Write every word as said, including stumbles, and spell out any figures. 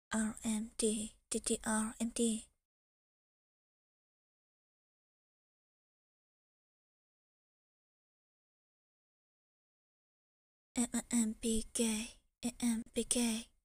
R M D, D D R M D. M M P K, M M P K.